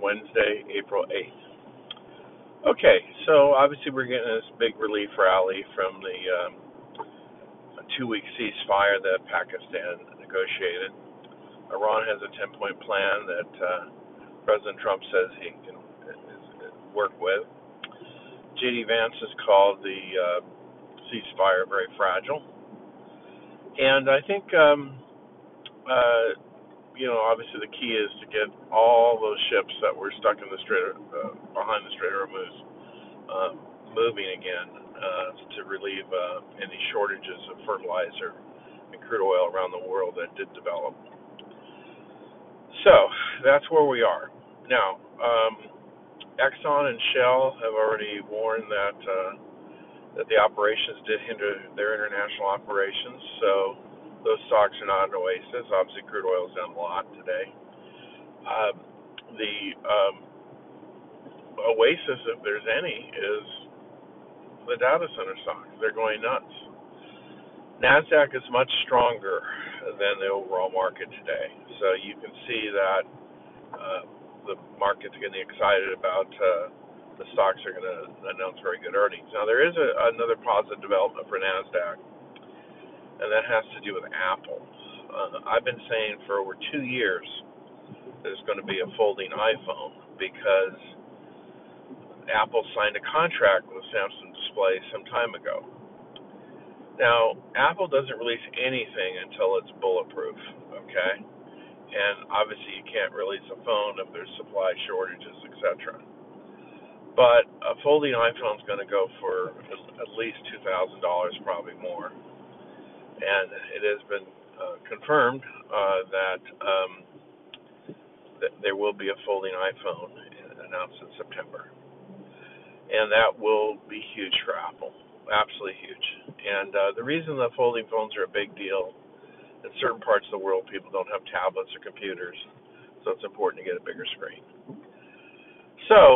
Wednesday, April 8th. Okay, so obviously we're getting this big relief rally from the 2-week ceasefire that Pakistan negotiated. Iran has a 10-point plan that President Trump says he can work with. J.D. Vance has called the ceasefire very fragile. And I think, obviously the key is to get all those ships that were stuck in the behind the Strait of Hormuz moving again to relieve any shortages of fertilizer and crude oil around the world that did develop. So that's where we are. Now, Exxon and Shell have already warned that the operations did hinder their international operations, so those stocks are not an oasis. Obviously, crude oil is down a lot today. The oasis, if there's any, is the data center stocks. They're going nuts. NASDAQ is much stronger than the overall market today, so you can see that the market's getting excited about the stocks are going to announce very good earnings. Now, there is another positive development for NASDAQ, and that has to do with Apple. I've been saying for over 2 years there's going to be a folding iPhone because Apple signed a contract with Samsung Display some time ago. Now, Apple doesn't release anything until it's bulletproof, okay? And obviously you can't release a phone if there's supply shortages, etc. But a folding iPhone is going to go for at least $2,000, probably more. And it has been confirmed that there will be a folding iPhone announced in September. And that will be huge for Apple, absolutely huge. And the reason the folding phones are a big deal, in certain parts of the world, people don't have tablets or computers, so it's important to get a bigger screen. So,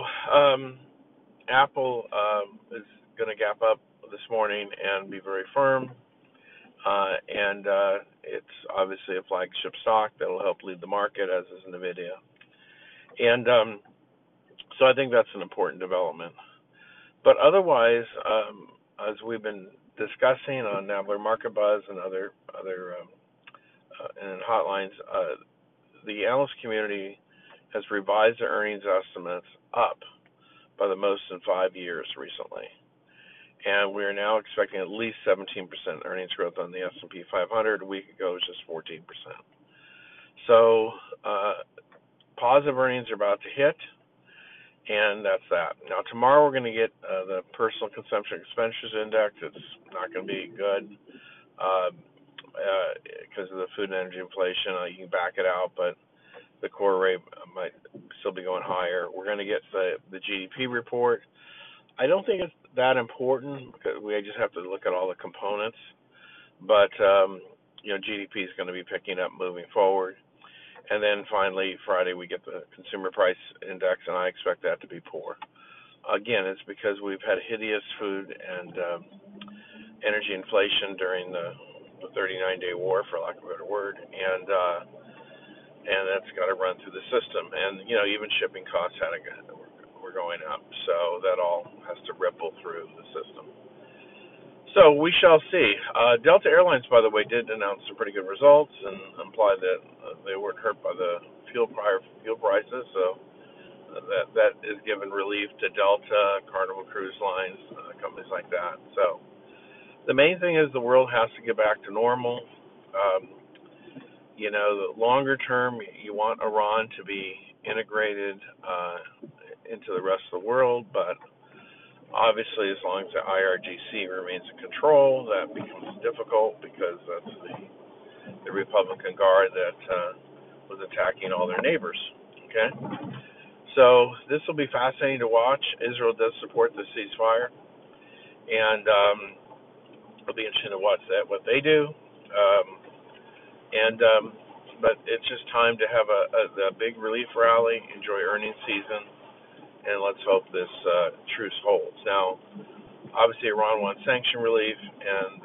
Apple is going to gap up this morning and be very firm, and it's obviously a flagship stock that will help lead the market, as is NVIDIA. And so I think that's an important development. But otherwise, as we've been discussing on Nabler Market Buzz and other and hotlines, the analyst community has revised their earnings estimates up by the most in 5 years recently. And we are now expecting at least 17% earnings growth on the S&P 500. A week ago, it was just 14%. So positive earnings are about to hit, and that's that. Now, tomorrow we're going to get the Personal Consumption Expenditures Index. It's not going to be good because of the food and energy inflation. You can back it out, but the core rate might still be going higher. We're going to get the GDP report. I don't think it's that important because we just have to look at all the components. But GDP is going to be picking up moving forward. And then finally, Friday, we get the Consumer Price Index, and I expect that to be poor. Again, it's because we've had hideous food and energy inflation during the 39-day war, for lack of a better word, and that's got to run through the system. And even shipping costs were going up, so that all has to ripple through the system. So we shall see. Delta Airlines, by the way, did announce some pretty good results and implied that they weren't hurt by the fuel prices. So that is giving relief to Delta, Carnival Cruise Lines, companies like that. So the main thing is the world has to get back to normal. The longer term, you want Iran to be integrated into the rest of the world, but obviously, as long as the IRGC remains in control, that becomes difficult because that's the Republican Guard that was attacking all their neighbors. Okay, so this will be fascinating to watch. Israel does support the ceasefire, and it'll be interesting to watch what they do. But it's just time to have a big relief rally, enjoy earnings season, and let's hope this truce holds. Now, obviously, Iran wants sanction relief, and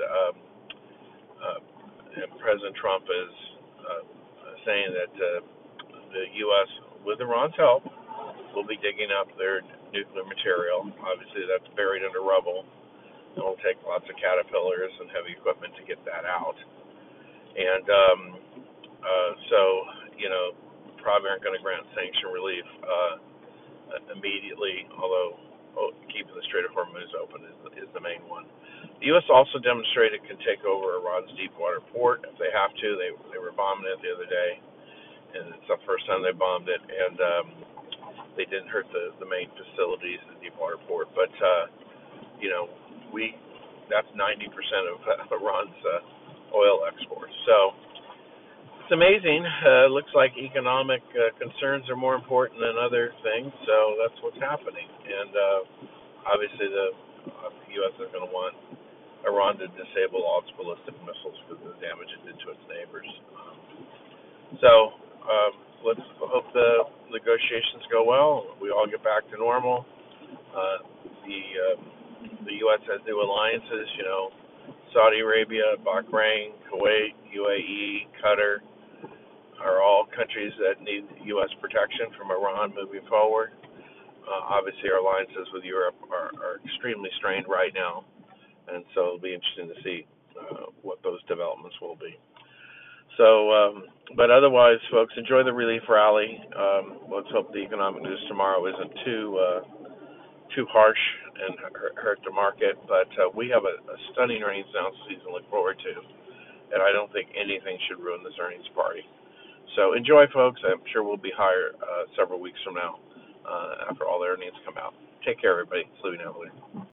President Trump is saying that the U.S., with Iran's help, will be digging up their nuclear material. Obviously, that's buried under rubble. It'll take lots of caterpillars and heavy equipment to get that out. And so, probably aren't going to grant sanction relief immediately, although keeping the Strait of Hormuz open is the main one. The U.S. also demonstrated it can take over Iran's deepwater port if they have to. They were bombing it the other day, and it's the first time they bombed it, and they didn't hurt the main facilities, the deepwater port. But we that's 90% of Iran's oil exports. So it's amazing. Looks like economic concerns are more important than other things. So that's what's happening, and obviously the U.S. is going to want Iran to disable all its ballistic missiles for the damage it did to its neighbors. So let's hope the negotiations go well. We all get back to normal. The U.S. has new alliances. Saudi Arabia, Bahrain, Kuwait, UAE, Qatar are all countries that need U.S. protection from Iran moving forward. Obviously, our alliances with Europe are extremely strained right now, and so it'll be interesting to see what those developments will be. So, but otherwise, folks, enjoy the relief rally. Let's hope the economic news tomorrow isn't too harsh and hurt the market. But we have a stunning earnings announcement season to look forward to, and I don't think anything should ruin this earnings party. So enjoy, folks. I'm sure we'll be higher several weeks from now after all the earnings come out. Take care, everybody. It's Louie Navigator.